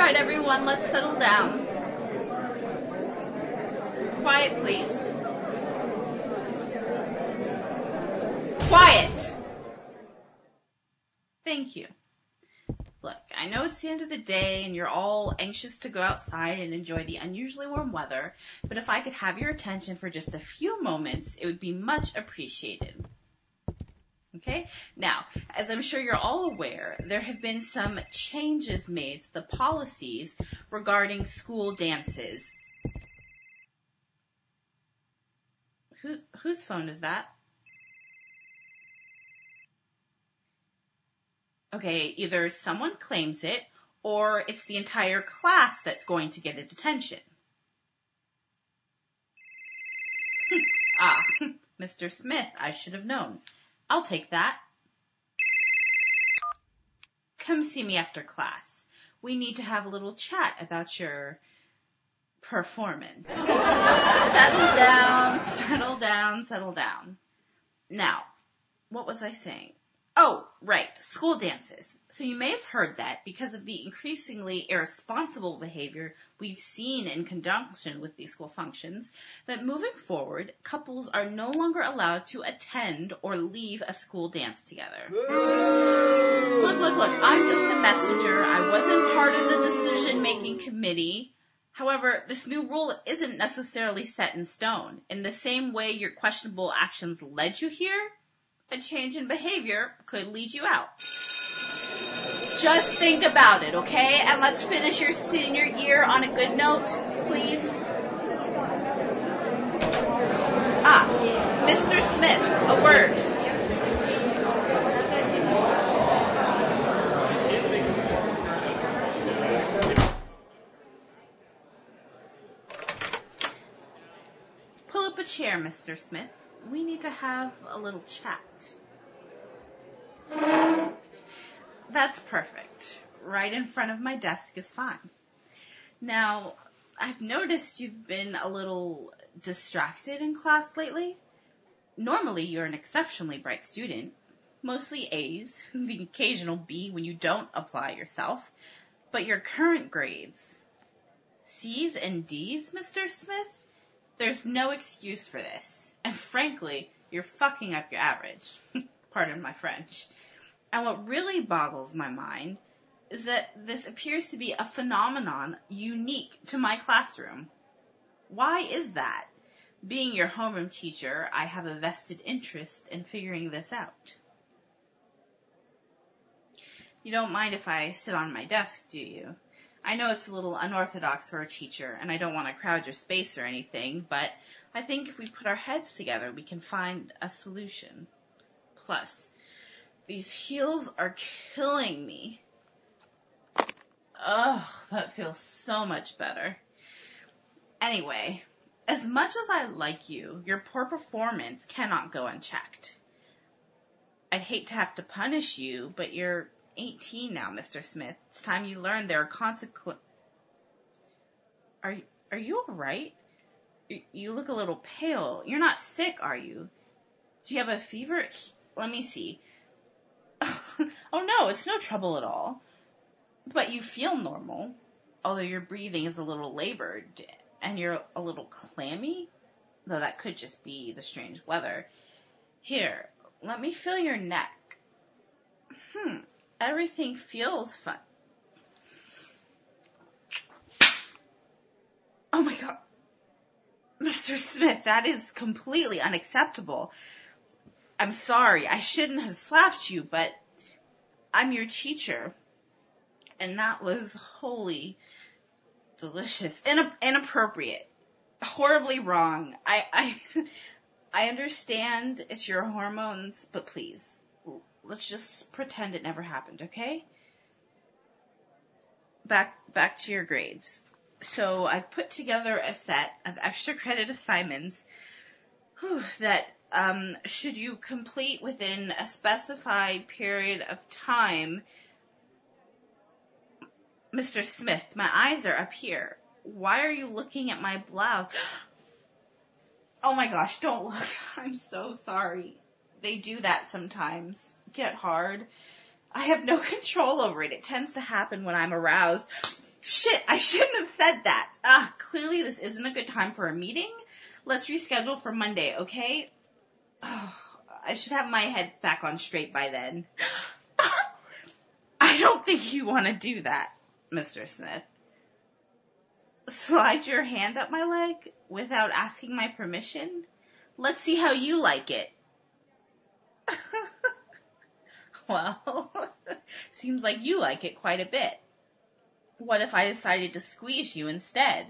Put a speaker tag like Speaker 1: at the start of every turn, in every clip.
Speaker 1: right, everyone, let's settle down. Quiet, please. Quiet! Thank you. Look, I know it's the end of the day and you're all anxious to go outside and enjoy the unusually warm weather, but if I could have your attention for just a few moments, it would be much appreciated. Okay? Now, as I'm sure you're all aware, there have been some changes made to the policies regarding school dances. Whose phone is that? Okay, either someone claims it, or it's the entire class that's going to get a detention. Mr. Smith, I should have known. I'll take that. Come see me after class. We need to have a little chat about your performance. Settle down. Now, what was I saying? Oh, right, school dances. So you may have heard that because of the increasingly irresponsible behavior we've seen in conjunction with these school functions, that moving forward, couples are no longer allowed to attend or leave a school dance together. Look, I'm just the messenger. I wasn't part of the decision-making committee. However, this new rule isn't necessarily set in stone. In the same way your questionable actions led you here, a change in behavior could lead you out. Just think about it, okay? And let's finish your senior year on a good note, please. Mr. Smith, a word. Pull up a chair, Mr. Smith. We need to have a little chat. That's perfect. Right in front of my desk is fine. Now, I've noticed you've been a little distracted in class lately. Normally, you're an exceptionally bright student, mostly A's, the occasional B when you don't apply yourself, but your current grades, C's and D's, Mr. Smith? There's no excuse for this. And frankly, you're fucking up your average. Pardon my French. And what really boggles my mind is that this appears to be a phenomenon unique to my classroom. Why is that? Being your homeroom teacher, I have a vested interest in figuring this out. You don't mind if I sit on my desk, do you? I know it's a little unorthodox for a teacher, and I don't want to crowd your space or anything, but I think if we put our heads together, we can find a solution. Plus, these heels are killing me. Ugh, that feels so much better. Anyway, as much as I like you, your poor performance cannot go unchecked. I'd hate to have to punish you, but you're 18 now, Mr. Smith. It's time you learned there are consequences. Are you all right? You look a little pale. You're not sick, are you? Do you have a fever? Let me see. Oh no, it's no trouble at all. But you feel normal, although your breathing is a little labored, and you're a little clammy, though that could just be the strange weather. Here, let me feel your neck. Everything feels fun. Oh my God. Mr. Smith, that is completely unacceptable. I'm sorry, I shouldn't have slapped you, but I'm your teacher. And that was wholly delicious. Inappropriate. Horribly wrong. I understand it's your hormones, but please, let's just pretend it never happened, okay? Back to your grades. So I've put together a set of extra credit assignments that should you complete within a specified period of time. Mr. Smith, my eyes are up here. Why are you looking at my blouse? Oh my gosh, don't look. I'm so sorry. They do that sometimes. Get hard. I have no control over it. It tends to happen when I'm aroused. Shit, I shouldn't have said that. Clearly this isn't a good time for a meeting. Let's reschedule for Monday, okay? Oh, I should have my head back on straight by then. I don't think you want to do that, Mr. Smith. Slide your hand up my leg without asking my permission? Let's see how you like it. Well, seems like you like it quite a bit. What if I decided to squeeze you instead?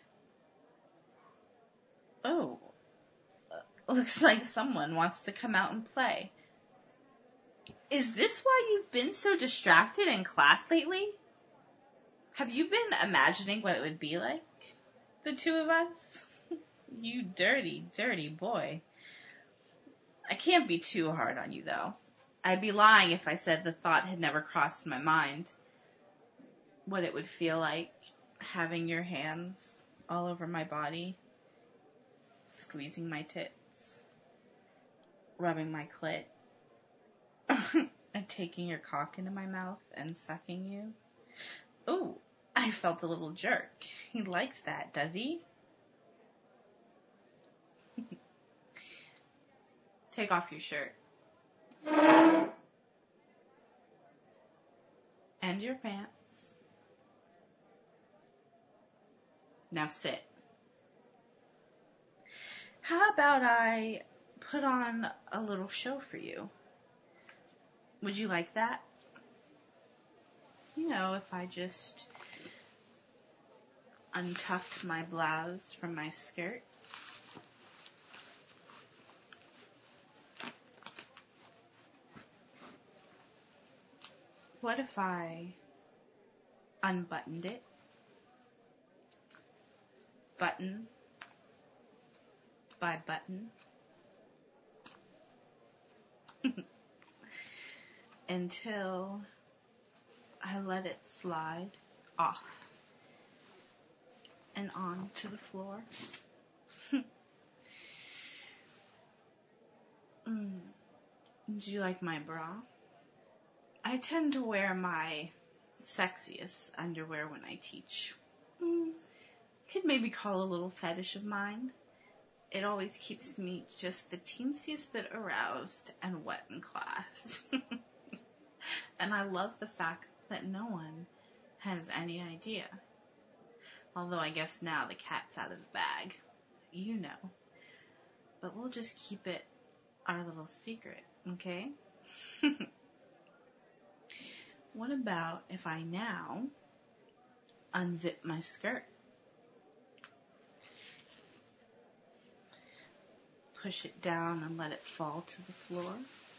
Speaker 1: Oh, looks like someone wants to come out and play. Is this why you've been so distracted in class lately? Have you been imagining what it would be like, the two of us? You dirty, dirty boy. I can't be too hard on you, though. I'd be lying if I said the thought had never crossed my mind. What it would feel like having your hands all over my body, squeezing my tits, rubbing my clit, and taking your cock into my mouth and sucking you. Ooh, I felt a little jerk. He likes that, does he? Take off your shirt. And your pants. Now sit. How about I put on a little show for you? Would you like that? You know, if I just untucked my blouse from my skirt. What if I unbuttoned it? Button by button. Until I let it slide off and on to the floor. Do you like my bra? I tend to wear my sexiest underwear when I teach. Could maybe call a little fetish of mine. It always keeps me just the teensiest bit aroused and wet in class. And I love the fact that no one has any idea. Although I guess now the cat's out of the bag. You know. But we'll just keep it our little secret, okay? What about if I now unzip my skirt? Push it down and let it fall to the floor.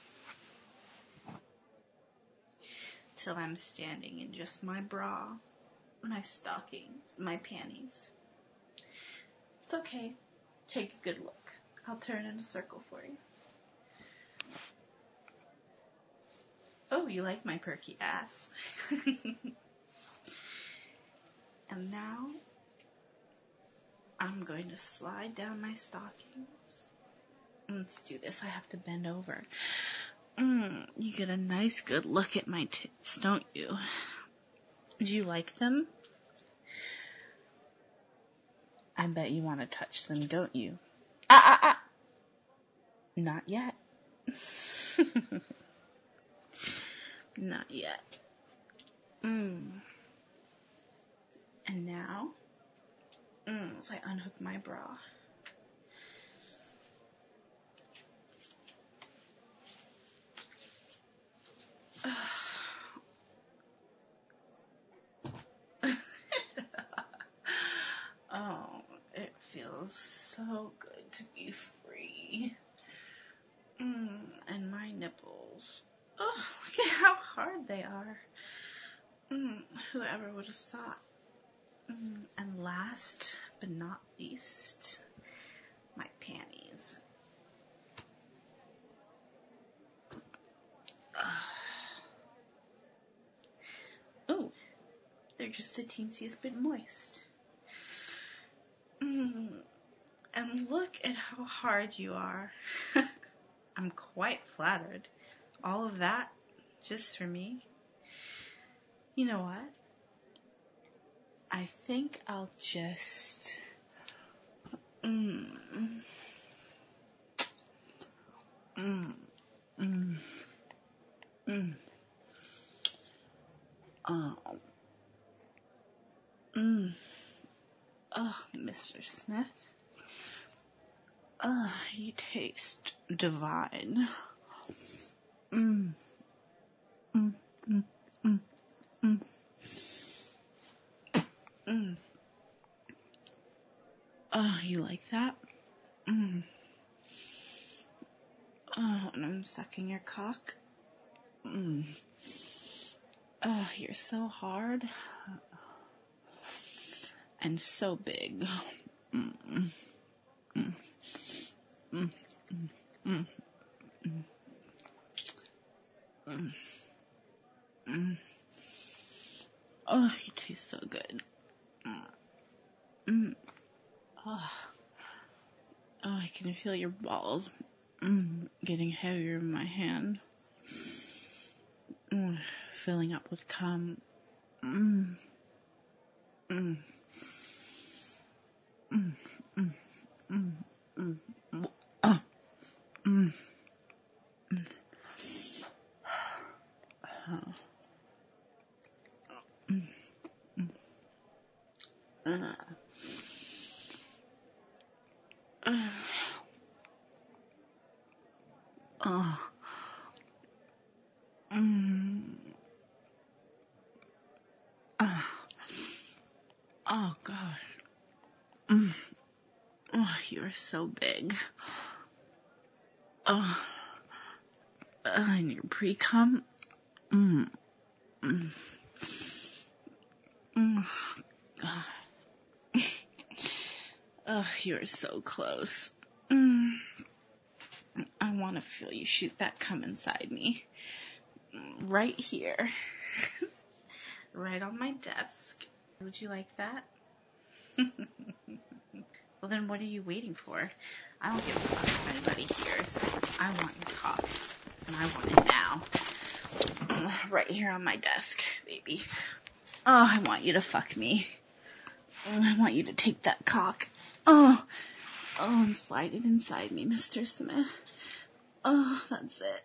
Speaker 1: Till I'm standing in just my bra, my stockings, my panties. It's okay. Take a good look. I'll turn in a circle for you. Oh, you like my perky ass. And now, I'm going to slide down my stockings. Let's do this. I have to bend over. You get a nice good look at my tits, don't you? Do you like them? I bet you want to touch them, don't you? Not yet. Not yet. And now, as I unhook my bra. Oh, it feels so good to be free. And my nipples. Oh, look at how hard they are. Whoever would have thought. And last but not least, my panties. Oh, they're just the teensiest bit moist. And look at how hard you are. I'm quite flattered. All of that just for me. You know what? I think I'll just... Oh, Mr. Smith. You taste divine. Oh, you like that? Oh, and I'm sucking your cock. Oh, you're so hard. And so big. Oh, you taste so good. Oh, I can feel your balls getting heavier in my hand. Filling up with cum. Oh, God. Oh, you're so big. And your pre-cum. God. Oh, you're so close. I want to feel you shoot that cum inside me. Right here. Right on my desk. Would you like that? Well, then what are you waiting for? I don't give a fuck if anybody hears. I want your cock. And I want it now. Right here on my desk, baby. Oh, I want you to fuck me. I want you to take that cock. Oh, and slide it inside me, Mr. Smith. Oh, that's it.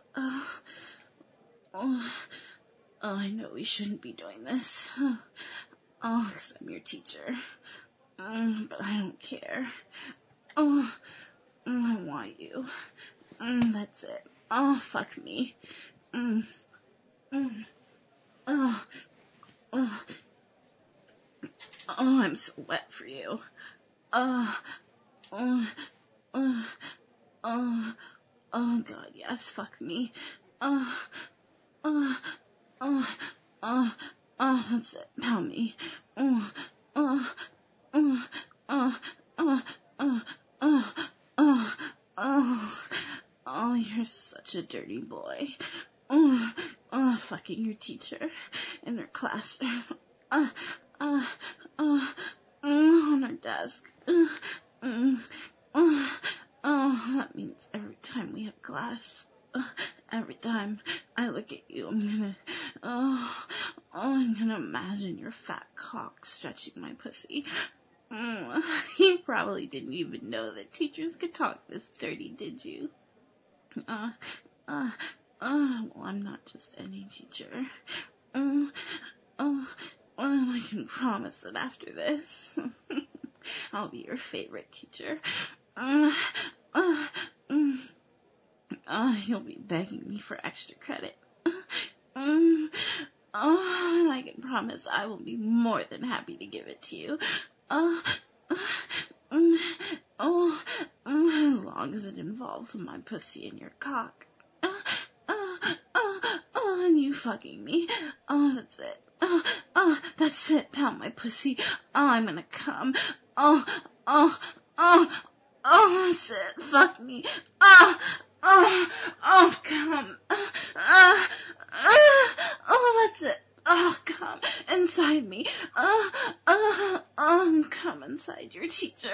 Speaker 1: I know we shouldn't be doing this. Because I'm your teacher. But I don't care. I want you. That's it. Fuck me. I'm so wet for you. Oh, God, yes, fuck me. That's it. Pound me. Oh, you're such a dirty boy. Fucking your teacher in her classroom. On her desk. That means every time we have class, every time I look at you, I'm gonna imagine your fat cock stretching my pussy. You probably didn't even know that teachers could talk this dirty, did you? Well, I'm not just any teacher. I can promise that after this, I'll be your favorite teacher. You'll be begging me for extra credit. And I can promise I will be more than happy to give it to you. As long as it involves my pussy and your cock. And you fucking me. That's it. That's it. Pound my pussy. I'm gonna come. That's it. Fuck me. Come. That's it. Come inside me. Come inside your teacher.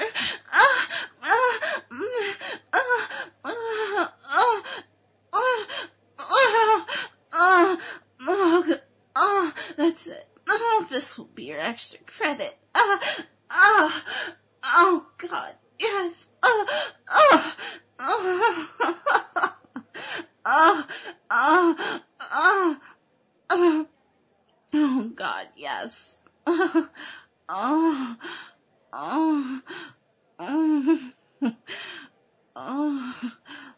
Speaker 1: That's it. This will be your extra credit. Oh God, yes. Oh God, yes. Oh, oh, oh, oh,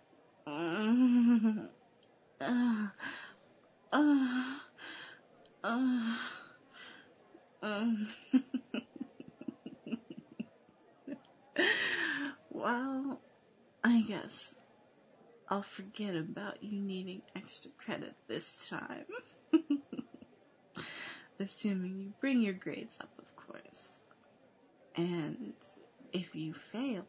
Speaker 1: well, I guess I'll forget about you needing extra credit this time. Assuming you bring your grades up, of course. And if you fail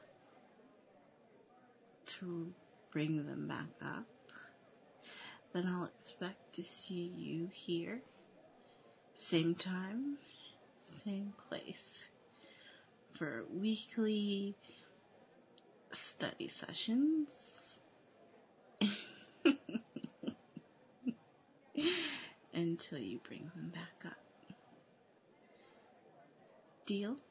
Speaker 1: to bring them back up, then I'll expect to see you here. Same time, same place. For weekly study sessions. Until you bring them back up. Deal?